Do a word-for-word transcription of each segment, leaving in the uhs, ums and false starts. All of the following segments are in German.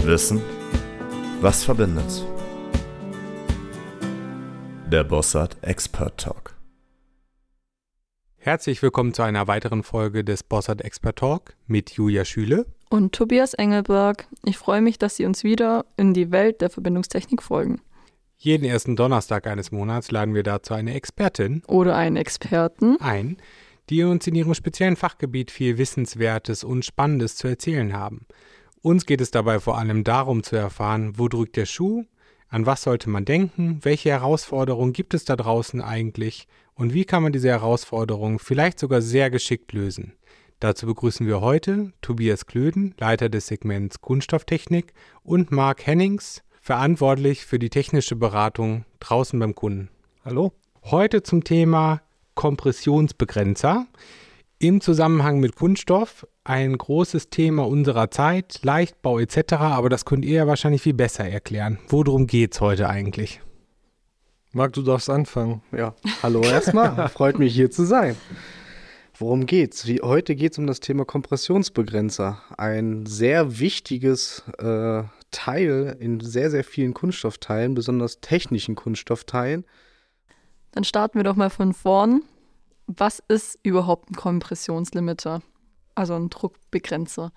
Wissen, was verbindet? Der Bossart Expert Talk. Herzlich willkommen zu einer weiteren Folge des Bossart Expert Talk mit Julia Schüle und Tobias Engelberg. Ich freue mich, dass Sie uns wieder in die Welt der Verbindungstechnik folgen. Jeden ersten Donnerstag eines Monats laden wir dazu eine Expertin oder einen Experten ein, die uns in ihrem speziellen Fachgebiet viel Wissenswertes und Spannendes zu erzählen haben. Uns geht es dabei vor allem darum zu erfahren, wo drückt der Schuh, an was sollte man denken, welche Herausforderungen gibt es da draußen eigentlich und wie kann man diese Herausforderungen vielleicht sogar sehr geschickt lösen. Dazu begrüßen wir heute Tobias Klöden, Leiter des Segments Kunststofftechnik, und Marc Hennings, verantwortlich für die technische Beratung draußen beim Kunden. Hallo. Heute zum Thema Kompressionsbegrenzer im Zusammenhang mit Kunststoff. Ein großes Thema unserer Zeit, Leichtbau et cetera, aber das könnt ihr ja wahrscheinlich viel besser erklären. Worum geht's heute eigentlich? Marc, du darfst anfangen. Ja, hallo erstmal. Freut mich, hier zu sein. Worum geht's? Wie, heute geht's um das Thema Kompressionsbegrenzer. Ein sehr wichtiges äh, Teil in sehr, sehr vielen Kunststoffteilen, besonders technischen Kunststoffteilen. Dann starten wir doch mal von vorn. Was ist überhaupt ein Kompressionslimiter? Also ein Druckbegrenzer.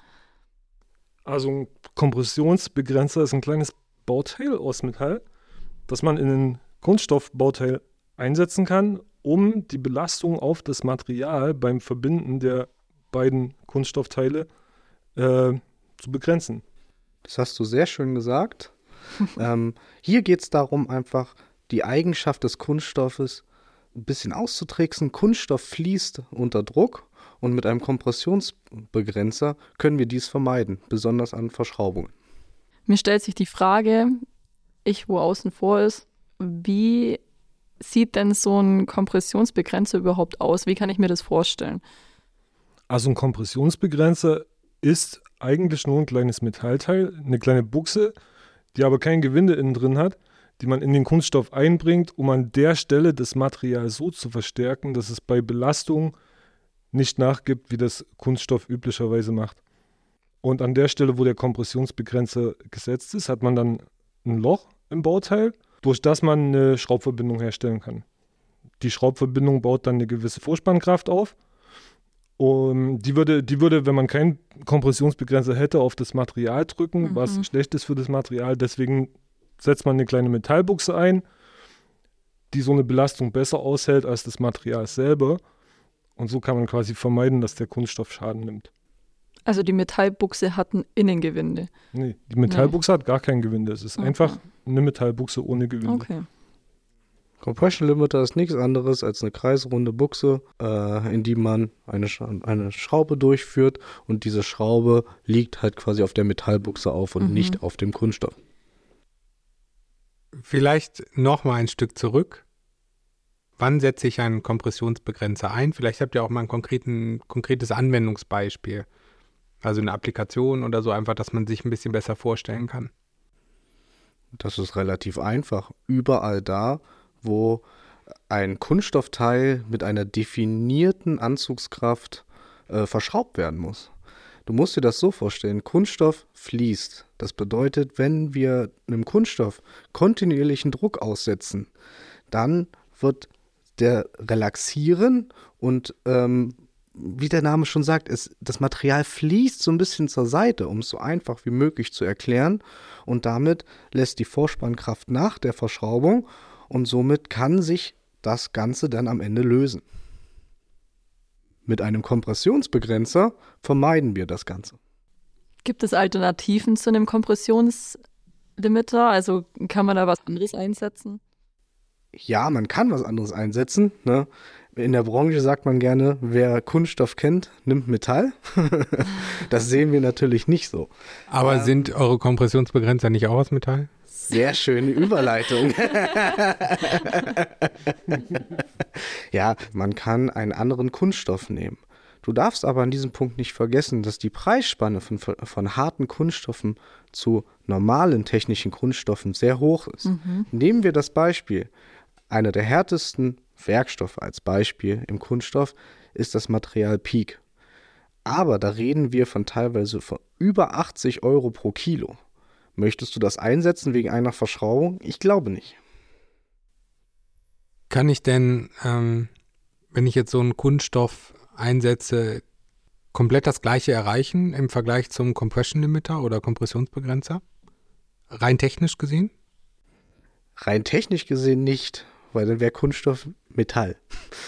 Also ein Kompressionsbegrenzer ist ein kleines Bauteil aus Metall, das man in ein Kunststoffbauteil einsetzen kann, um die Belastung auf das Material beim Verbinden der beiden Kunststoffteile äh, zu begrenzen. Das hast du sehr schön gesagt. ähm, hier geht es darum, einfach die Eigenschaft des Kunststoffes ein bisschen auszutricksen. Kunststoff fließt unter Druck und mit einem Kompressionsbegrenzer können wir dies vermeiden, besonders an Verschraubungen. Mir stellt sich die Frage, ich wo außen vor ist, wie sieht denn so ein Kompressionsbegrenzer überhaupt aus? Wie kann ich mir das vorstellen? Also ein Kompressionsbegrenzer ist eigentlich nur ein kleines Metallteil, eine kleine Buchse, die aber kein Gewinde innen drin hat, die man in den Kunststoff einbringt, um an der Stelle das Material so zu verstärken, dass es bei Belastung nicht nachgibt, wie das Kunststoff üblicherweise macht. Und an der Stelle, wo der Kompressionsbegrenzer gesetzt ist, hat man dann ein Loch im Bauteil, durch das man eine Schraubverbindung herstellen kann. Die Schraubverbindung baut dann eine gewisse Vorspannkraft auf. Und die würde, die würde, wenn man keinen Kompressionsbegrenzer hätte, auf das Material drücken, mhm. was schlecht ist für das Material. Deswegen setzt man eine kleine Metallbuchse ein, die so eine Belastung besser aushält als das Material selber. Und so kann man quasi vermeiden, dass der Kunststoff Schaden nimmt. Also die Metallbuchse hat ein Innengewinde? Nee, die Metallbuchse nee. hat gar kein Gewinde. Es ist okay. einfach eine Metallbuchse ohne Gewinde. Okay. Compression Limiter ist nichts anderes als eine kreisrunde Buchse, äh, in die man eine, Sch- eine Schraube durchführt und diese Schraube liegt halt quasi auf der Metallbuchse auf und mhm. nicht auf dem Kunststoff. Vielleicht noch mal ein Stück zurück. Wann setze ich einen Kompressionsbegrenzer ein? Vielleicht habt ihr auch mal ein konkreten, konkretes Anwendungsbeispiel. Also eine Applikation oder so, einfach, dass man sich ein bisschen besser vorstellen kann. Das ist relativ einfach. Überall da, wo ein Kunststoffteil mit einer definierten Anzugskraft äh, verschraubt werden muss. Du musst dir das so vorstellen, Kunststoff fließt. Das bedeutet, wenn wir einem Kunststoff kontinuierlichen Druck aussetzen, dann wird der relaxieren und ähm, wie der Name schon sagt, es, das Material fließt so ein bisschen zur Seite, um es so einfach wie möglich zu erklären, und damit lässt die Vorspannkraft nach der Verschraubung und somit kann sich das Ganze dann am Ende lösen. Mit einem Kompressionsbegrenzer vermeiden wir das Ganze. Gibt es Alternativen zu einem Kompressionslimiter? Also kann man da was anderes einsetzen? Ja, man kann was anderes einsetzen. Ne? In der Branche sagt man gerne, wer Kunststoff kennt, nimmt Metall. Das sehen wir natürlich nicht so. Aber ähm, sind eure Kompressionsbegrenzer nicht auch aus Metall? Sehr schöne Überleitung. Ja, man kann einen anderen Kunststoff nehmen. Du darfst aber an diesem Punkt nicht vergessen, dass die Preisspanne von, von harten Kunststoffen zu normalen technischen Kunststoffen sehr hoch ist. Mhm. Nehmen wir das Beispiel. Einer der härtesten Werkstoffe als Beispiel im Kunststoff ist das Material Peak. Aber da reden wir von teilweise von über achtzig Euro pro Kilo. Möchtest du das einsetzen wegen einer Verschraubung? Ich glaube nicht. Kann ich denn, ähm, wenn ich jetzt so einen Kunststoff einsetze, komplett das Gleiche erreichen im Vergleich zum Compression Limiter oder Kompressionsbegrenzer? Rein technisch gesehen? Rein technisch gesehen nicht, weil dann wäre Kunststoff Metall.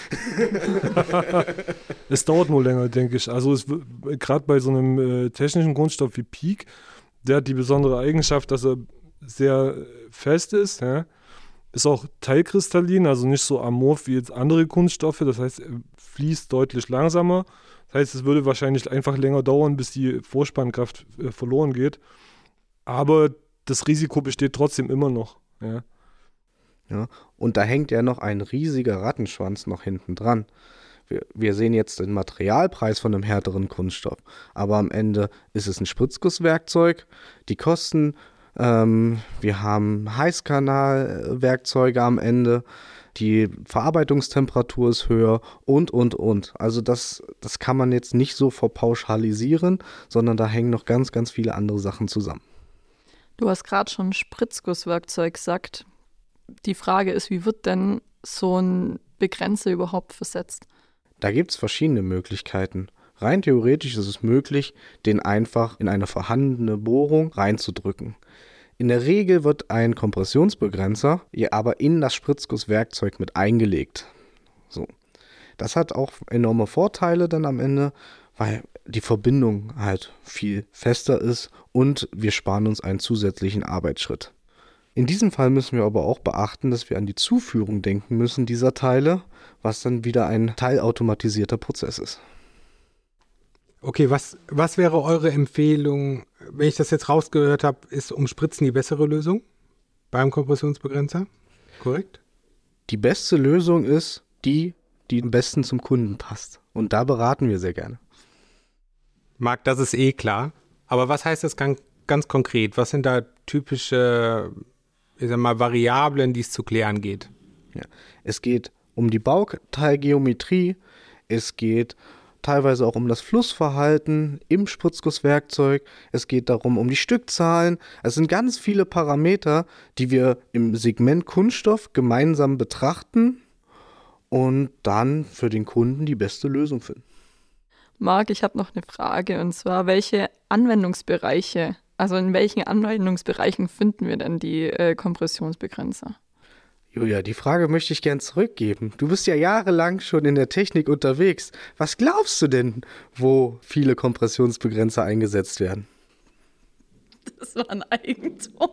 Es dauert nur länger, denke ich. Also gerade bei so einem äh, technischen Kunststoff wie Peak, der hat die besondere Eigenschaft, dass er sehr fest ist, ja? Ist auch teilkristallin, also nicht so amorph wie jetzt andere Kunststoffe. Das heißt, er fließt deutlich langsamer. Das heißt, es würde wahrscheinlich einfach länger dauern, bis die Vorspannkraft äh, verloren geht. Aber das Risiko besteht trotzdem immer noch. Ja. Ja, und da hängt ja noch ein riesiger Rattenschwanz noch hinten dran. Wir, wir sehen jetzt den Materialpreis von einem härteren Kunststoff. Aber am Ende ist es ein Spritzgusswerkzeug. Die Kosten, ähm, wir haben Heißkanalwerkzeuge am Ende. Die Verarbeitungstemperatur ist höher und, und, und. Also das, das kann man jetzt nicht so verpauschalisieren, sondern da hängen noch ganz, ganz viele andere Sachen zusammen. Du hast gerade schon Spritzgusswerkzeug gesagt. Die Frage ist, wie wird denn so ein Begrenzer überhaupt versetzt? Da gibt es verschiedene Möglichkeiten. Rein theoretisch ist es möglich, den einfach in eine vorhandene Bohrung reinzudrücken. In der Regel wird ein Kompressionsbegrenzer aber in das Spritzgusswerkzeug mit eingelegt. So. Das hat auch enorme Vorteile dann am Ende, weil die Verbindung halt viel fester ist und wir sparen uns einen zusätzlichen Arbeitsschritt. In diesem Fall müssen wir aber auch beachten, dass wir an die Zuführung denken müssen dieser Teile, was dann wieder ein teilautomatisierter Prozess ist. Okay, was, was wäre eure Empfehlung, wenn ich das jetzt rausgehört habe, ist Umspritzen die bessere Lösung beim Kompressionsbegrenzer? Korrekt? Die beste Lösung ist die, die am besten zum Kunden passt. Und da beraten wir sehr gerne. Marc, das ist eh klar. Aber was heißt das ganz, ganz konkret? Was sind da typische, ich sag mal, Variablen, die es zu klären geht? Ja. Es geht um die Bauteilgeometrie, es geht teilweise auch um das Flussverhalten im Spritzgusswerkzeug, es geht darum um die Stückzahlen. Es sind ganz viele Parameter, die wir im Segment Kunststoff gemeinsam betrachten und dann für den Kunden die beste Lösung finden. Marc, ich habe noch eine Frage, und zwar, welche Anwendungsbereiche, also in welchen Anwendungsbereichen finden wir denn die äh, Kompressionsbegrenzer? Julia, die Frage möchte ich gern zurückgeben. Du bist ja jahrelang schon in der Technik unterwegs. Was glaubst du denn, wo viele Kompressionsbegrenzer eingesetzt werden? Das war ein Eigentor.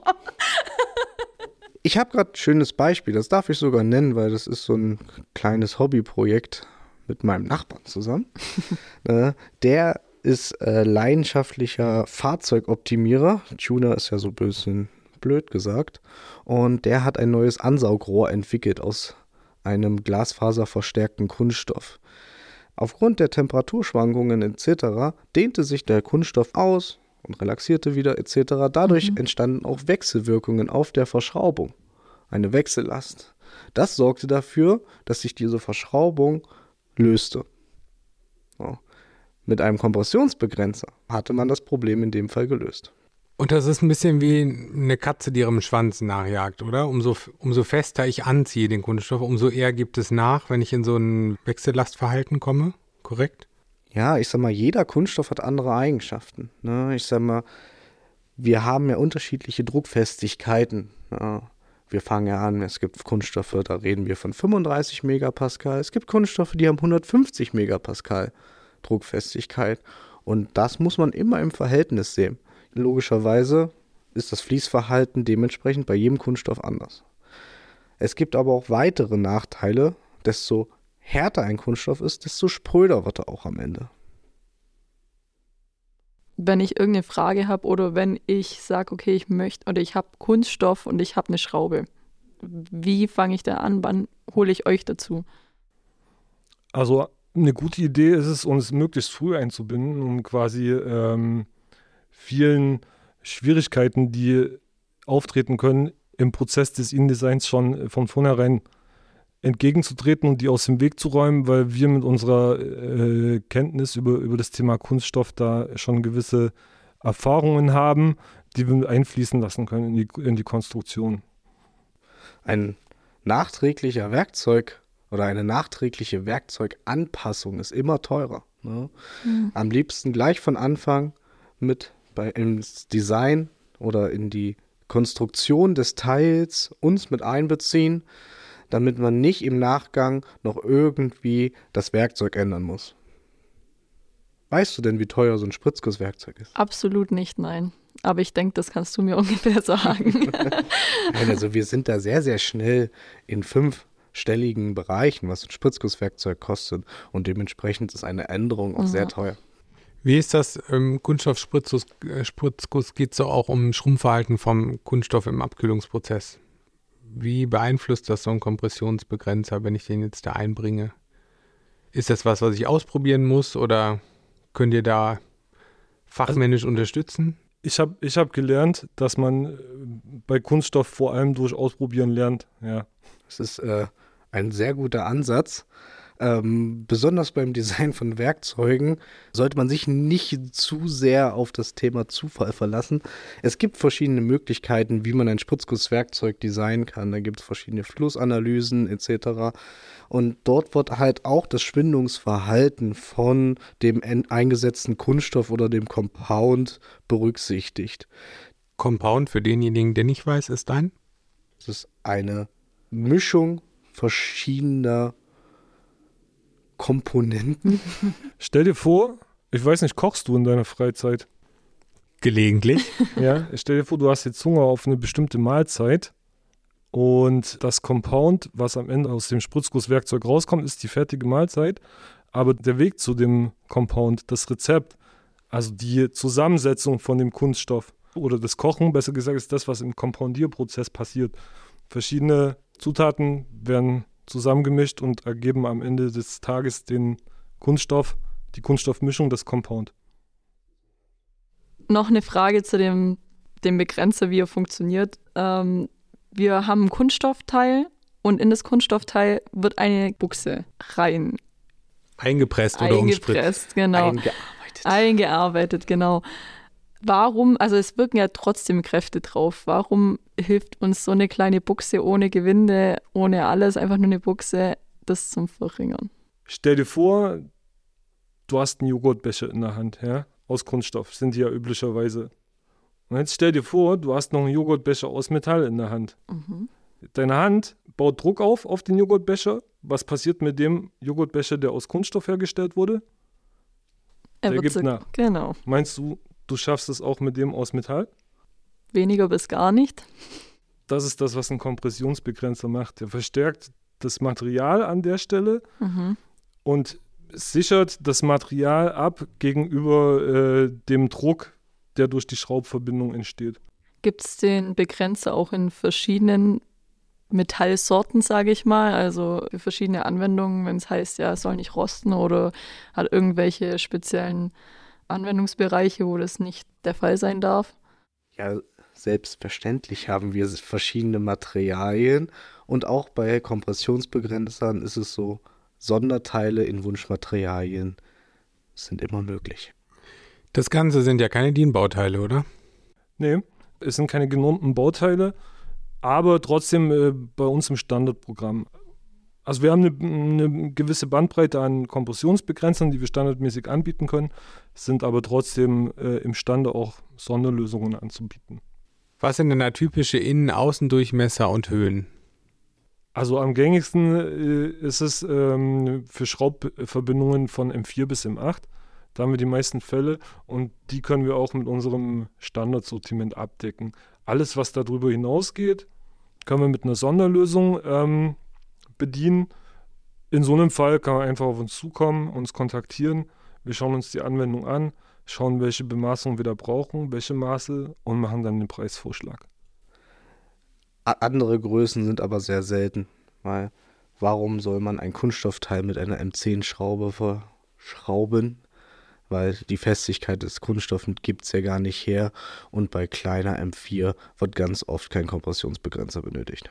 Ich habe gerade ein schönes Beispiel, das darf ich sogar nennen, weil das ist so ein kleines Hobbyprojekt mit meinem Nachbarn zusammen. äh, der ist äh, leidenschaftlicher Fahrzeugoptimierer. Tuner ist ja so ein bisschen blöd gesagt. Und der hat ein neues Ansaugrohr entwickelt aus einem glasfaserverstärkten Kunststoff. Aufgrund der Temperaturschwankungen et cetera dehnte sich der Kunststoff aus und relaxierte wieder et cetera. Dadurch mhm. entstanden auch Wechselwirkungen auf der Verschraubung, eine Wechsellast. Das sorgte dafür, dass sich diese Verschraubung löste. So. Mit einem Kompressionsbegrenzer hatte man das Problem in dem Fall gelöst. Und das ist ein bisschen wie eine Katze, die ihrem Schwanz nachjagt, oder? Umso, umso fester ich anziehe den Kunststoff, umso eher gibt es nach, wenn ich in so ein Wechsellastverhalten komme, korrekt? Ja, ich sag mal, jeder Kunststoff hat andere Eigenschaften. Ne? Ich sag mal, wir haben ja unterschiedliche Druckfestigkeiten. Ja. Wir fangen ja an, es gibt Kunststoffe, da reden wir von fünfunddreißig Megapascal. Es gibt Kunststoffe, die haben hundertfünfzig Megapascal Druckfestigkeit. Und das muss man immer im Verhältnis sehen. Logischerweise ist das Fließverhalten dementsprechend bei jedem Kunststoff anders. Es gibt aber auch weitere Nachteile. Desto härter ein Kunststoff ist, desto spröder wird er auch am Ende. Wenn ich irgendeine Frage habe oder wenn ich sage, okay, ich möchte oder ich habe Kunststoff und ich habe eine Schraube, wie fange ich da an? Wann hole ich euch dazu? Also eine gute Idee ist es, uns möglichst früh einzubinden, um quasi ähm, vielen Schwierigkeiten, die auftreten können, im Prozess des InDesigns schon von vornherein entgegenzutreten und die aus dem Weg zu räumen, weil wir mit unserer äh, Kenntnis über, über das Thema Kunststoff da schon gewisse Erfahrungen haben, die wir einfließen lassen können in die, in die Konstruktion. Ein nachträglicher Werkzeug oder eine nachträgliche Werkzeuganpassung ist immer teurer. Ne? Mhm. Am liebsten gleich von Anfang mit bei, ins Design oder in die Konstruktion des Teils uns mit einbeziehen, damit man nicht im Nachgang noch irgendwie das Werkzeug ändern muss. Weißt du denn, wie teuer so ein Spritzgusswerkzeug ist? Absolut nicht, nein. Aber ich denke, das kannst du mir ungefähr sagen. Nein, also wir sind da sehr, sehr schnell in fünfstelligen Bereichen, was ein Spritzgusswerkzeug kostet. Und dementsprechend ist eine Änderung auch Mhm. sehr teuer. Wie ist das? Ähm, Kunststoffspritzguss äh, Spritzguss geht so auch um Schrumpfverhalten vom Kunststoff im Abkühlungsprozess. Wie beeinflusst das so ein Kompressionsbegrenzer, wenn ich den jetzt da einbringe? Ist das was, was ich ausprobieren muss oder könnt ihr da fachmännisch unterstützen? Ich habe ich hab gelernt, dass man äh, bei Kunststoff vor allem durch Ausprobieren lernt. Ja. Das ist äh, ein sehr guter Ansatz. Ähm, besonders beim Design von Werkzeugen sollte man sich nicht zu sehr auf das Thema Zufall verlassen. Es gibt verschiedene Möglichkeiten, wie man ein Spritzgusswerkzeug designen kann. Da gibt es verschiedene Flussanalysen et cetera. Und dort wird halt auch das Schwindungsverhalten von dem en- eingesetzten Kunststoff oder dem Compound berücksichtigt. Compound, für denjenigen, der nicht weiß, ist ein? Es ist eine Mischung verschiedener Komponenten. Stell dir vor, ich weiß nicht, kochst du in deiner Freizeit? Gelegentlich. Ja, stell dir vor, du hast jetzt Hunger auf eine bestimmte Mahlzeit und das Compound, was am Ende aus dem Spritzgusswerkzeug rauskommt, ist die fertige Mahlzeit. Aber der Weg zu dem Compound, das Rezept, also die Zusammensetzung von dem Kunststoff oder das Kochen, besser gesagt, ist das, was im Compoundierprozess passiert. Verschiedene Zutaten werden zusammengemischt und ergeben am Ende des Tages den Kunststoff, die Kunststoffmischung, das Compound. Noch eine Frage zu dem, dem Begrenzer, wie er funktioniert. Ähm, wir haben ein Kunststoffteil und in das Kunststoffteil wird eine Buchse rein Eingepresst oder umspritzt. eingepresst, genau. Eingearbeitet. Eingearbeitet, genau. Warum, also es wirken ja trotzdem Kräfte drauf. Warum hilft uns so eine kleine Buchse ohne Gewinde, ohne alles, einfach nur eine Buchse, das zum Verringern? Stell dir vor, du hast einen Joghurtbecher in der Hand, ja, aus Kunststoff, sind die ja üblicherweise. Und jetzt stell dir vor, du hast noch einen Joghurtbecher aus Metall in der Hand. Mhm. Deine Hand baut Druck auf auf den Joghurtbecher. Was passiert mit dem Joghurtbecher, der aus Kunststoff hergestellt wurde? Er Der wird gibt so, nach. Genau. Meinst du, du schaffst es auch mit dem aus Metall? Weniger bis gar nicht. Das ist das, was ein Kompressionsbegrenzer macht. Er verstärkt das Material an der Stelle Mhm. und sichert das Material ab gegenüber äh, dem Druck, der durch die Schraubverbindung entsteht. Gibt es den Begrenzer auch in verschiedenen Metallsorten, sage ich mal, also für verschiedene Anwendungen, wenn es heißt, ja, es soll nicht rosten oder hat irgendwelche speziellen Anwendungsbereiche, wo das nicht der Fall sein darf? Ja, selbstverständlich haben wir verschiedene Materialien und auch bei Kompressionsbegrenzern ist es so, Sonderteile in Wunschmaterialien sind immer möglich. Das Ganze sind ja keine D I N-Bauteile, oder? Nee, es sind keine genormten Bauteile, aber trotzdem äh, bei uns im Standardprogramm. Also wir haben eine, eine gewisse Bandbreite an Kompressionsbegrenzern, die wir standardmäßig anbieten können, sind aber trotzdem äh, imstande auch Sonderlösungen anzubieten. Was sind denn da typische Innen-, Außendurchmesser und Höhen? Also am gängigsten äh, ist es ähm, für Schraubverbindungen von M vier bis M acht. Da haben wir die meisten Fälle und die können wir auch mit unserem Standardsortiment abdecken. Alles, was darüber hinausgeht, können wir mit einer Sonderlösung ähm, bedienen. In so einem Fall kann man einfach auf uns zukommen, uns kontaktieren. Wir schauen uns die Anwendung an, schauen, welche Bemaßung wir da brauchen, welche Maße und machen dann den Preisvorschlag. A- Andere Größen sind aber sehr selten, weil warum soll man ein Kunststoffteil mit einer M zehn Schraube verschrauben? Weil die Festigkeit des Kunststoffs gibt es ja gar nicht her und bei kleiner M vier wird ganz oft kein Kompressionsbegrenzer benötigt.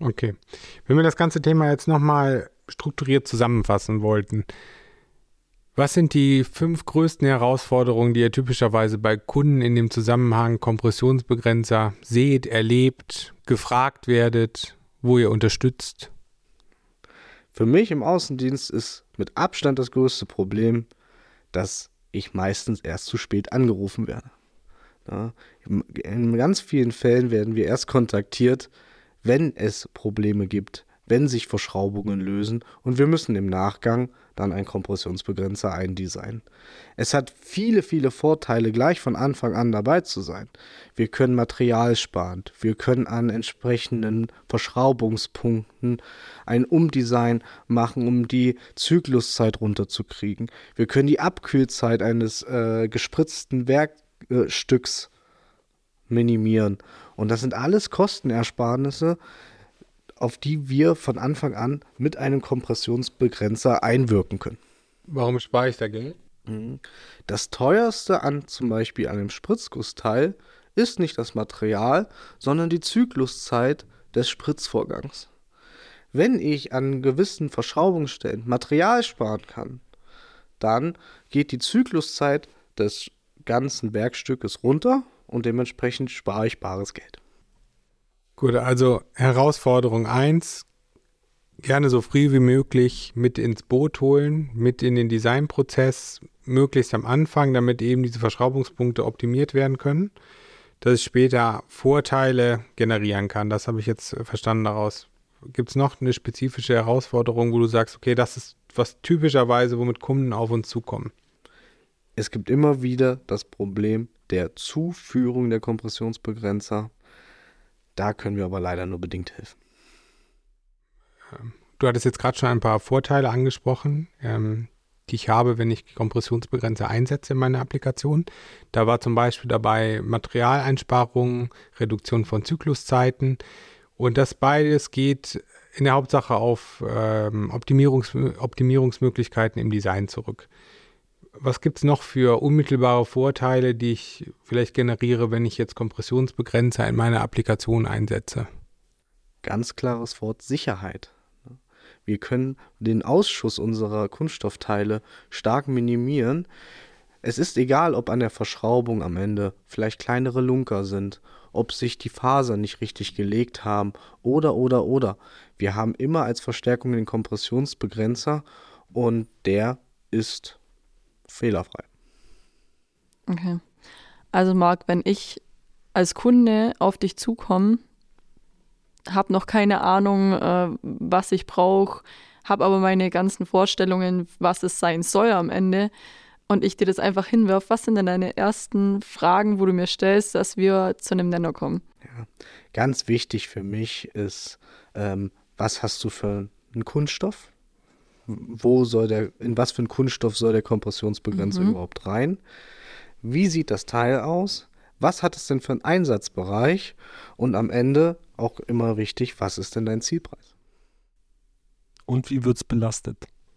Okay. Wenn wir das ganze Thema jetzt nochmal strukturiert zusammenfassen wollten, Was sind die fünf größten Herausforderungen, die ihr typischerweise bei Kunden in dem Zusammenhang Kompressionsbegrenzer seht, erlebt, gefragt werdet, wo ihr unterstützt? Für mich im Außendienst ist mit Abstand das größte Problem, dass ich meistens erst zu spät angerufen werde. Ja, in ganz vielen Fällen werden wir erst kontaktiert, wenn es Probleme gibt, wenn sich Verschraubungen lösen und wir müssen im Nachgang dann einen Kompressionsbegrenzer eindesignen. Es hat viele, viele Vorteile, gleich von Anfang an dabei zu sein. Wir können Material sparen, wir können an entsprechenden Verschraubungspunkten ein Umdesign machen, um die Zykluszeit runterzukriegen. Wir können die Abkühlzeit eines äh, gespritzten Werkstücks minimieren. Und das sind alles Kostenersparnisse, auf die wir von Anfang an mit einem Kompressionsbegrenzer einwirken können. Warum spare ich da Geld? Das teuerste an zum Beispiel einem Spritzgussteil ist nicht das Material, sondern die Zykluszeit des Spritzvorgangs. Wenn ich an gewissen Verschraubungsstellen Material sparen kann, dann geht die Zykluszeit des ganzen Werkstückes runter und dementsprechend spare ich bares Geld. Gut, also Herausforderung eins, gerne so früh wie möglich mit ins Boot holen, mit in den Designprozess, möglichst am Anfang, damit eben diese Verschraubungspunkte optimiert werden können, dass es später Vorteile generieren kann. Das habe ich jetzt verstanden daraus. Gibt es noch eine spezifische Herausforderung, wo du sagst, okay, das ist was typischerweise, womit Kunden auf uns zukommen? Es gibt immer wieder das Problem der Zuführung der Kompressionsbegrenzer. Da können wir aber leider nur bedingt helfen. Du hattest jetzt gerade schon ein paar Vorteile angesprochen, ähm, die ich habe, wenn ich Kompressionsbegrenzer einsetze in meiner Applikation. Da war zum Beispiel dabei Materialeinsparungen, Reduktion von Zykluszeiten und das beides geht in der Hauptsache auf ähm, Optimierungs- Optimierungsmöglichkeiten im Design zurück. Was gibt es noch für unmittelbare Vorteile, die ich vielleicht generiere, wenn ich jetzt Kompressionsbegrenzer in meiner Applikation einsetze? Ganz klares Wort Sicherheit. Wir können den Ausschuss unserer Kunststoffteile stark minimieren. Es ist egal, ob an der Verschraubung am Ende vielleicht kleinere Lunker sind, ob sich die Fasern nicht richtig gelegt haben oder, oder, oder. Wir haben immer als Verstärkung den Kompressionsbegrenzer und der ist fehlerfrei. Okay. Also Marc, wenn ich als Kunde auf dich zukomme, habe noch keine Ahnung, äh, was ich brauche, habe aber meine ganzen Vorstellungen, was es sein soll am Ende und ich dir das einfach hinwerfe, was sind denn deine ersten Fragen, wo du mir stellst, dass wir zu einem Nenner kommen? Ja, ganz wichtig für mich ist, ähm, was hast du für einen Kunststoff? Wo soll der, in was für einen Kunststoff soll der Kompressionsbegrenzer Mhm. überhaupt rein? Wie sieht das Teil aus? Was hat es denn für einen Einsatzbereich? Und am Ende auch immer wichtig, was ist denn dein Zielpreis? Und wie wird es belastet?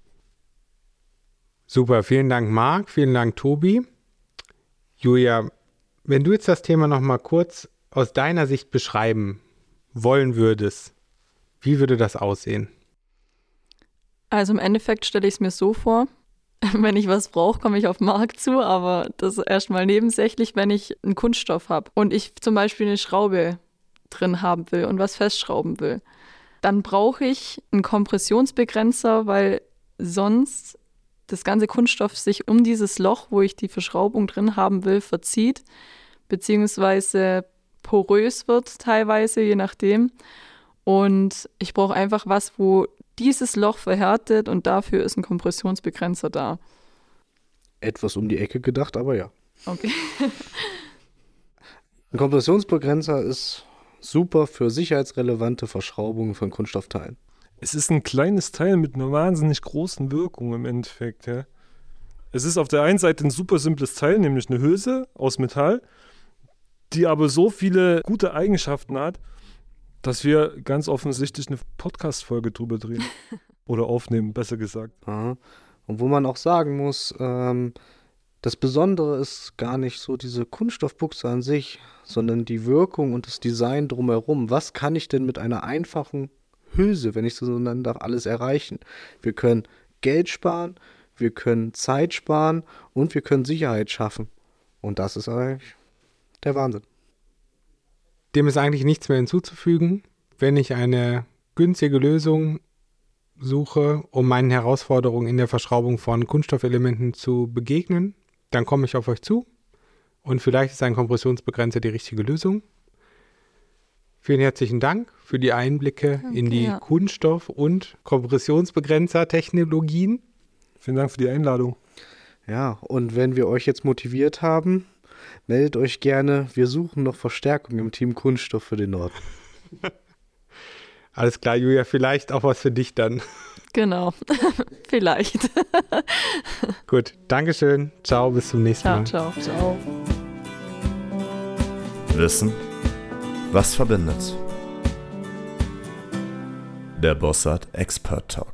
Super, vielen Dank Marc, vielen Dank Tobi. Julia, wenn du jetzt das Thema nochmal kurz aus deiner Sicht beschreiben wollen würdest, wie würde das aussehen? Also im Endeffekt stelle ich es mir so vor, wenn ich was brauche, komme ich auf den Markt zu, aber das ist erstmal nebensächlich, wenn ich einen Kunststoff habe und ich zum Beispiel eine Schraube drin haben will und was festschrauben will. Dann brauche ich einen Kompressionsbegrenzer, weil sonst das ganze Kunststoff sich um dieses Loch, wo ich die Verschraubung drin haben will, verzieht, beziehungsweise porös wird teilweise, je nachdem. Und ich brauche einfach was, wo dieses Loch verhärtet und dafür ist ein Kompressionsbegrenzer da. Etwas um die Ecke gedacht, aber ja. Okay. Ein Kompressionsbegrenzer ist super für sicherheitsrelevante Verschraubungen von Kunststoffteilen. Es ist ein kleines Teil mit einer wahnsinnig großen Wirkung im Endeffekt. Ja. Es ist auf der einen Seite ein super simples Teil, nämlich eine Hülse aus Metall, die aber so viele gute Eigenschaften hat, dass wir ganz offensichtlich eine Podcast-Folge drüber drehen. Oder aufnehmen, besser gesagt. Ja. Und wo man auch sagen muss, ähm, das Besondere ist gar nicht so diese Kunststoffbuchse an sich, sondern die Wirkung und das Design drumherum. Was kann ich denn mit einer einfachen Hülse, wenn ich so nennen darf, alles erreichen? Wir können Geld sparen, wir können Zeit sparen und wir können Sicherheit schaffen. Und das ist eigentlich der Wahnsinn. Dem ist eigentlich nichts mehr hinzuzufügen. Wenn ich eine günstige Lösung suche, um meinen Herausforderungen in der Verschraubung von Kunststoffelementen zu begegnen, dann komme ich auf euch zu und vielleicht ist ein Kompressionsbegrenzer die richtige Lösung. Vielen herzlichen Dank für die Einblicke okay, in die ja. Kunststoff- und Kompressionsbegrenzer-Technologien. Vielen Dank für die Einladung. Ja, und wenn wir euch jetzt motiviert haben, meldet euch gerne. Wir suchen noch Verstärkung im Team Kunststoff für den Norden. Alles klar, Julia, vielleicht auch was für dich dann. Genau, vielleicht. Gut, Dankeschön. Ciao, bis zum nächsten ciao, Mal. Ciao, ciao. Wissen, was verbindet? Der Bossart Expert Talk.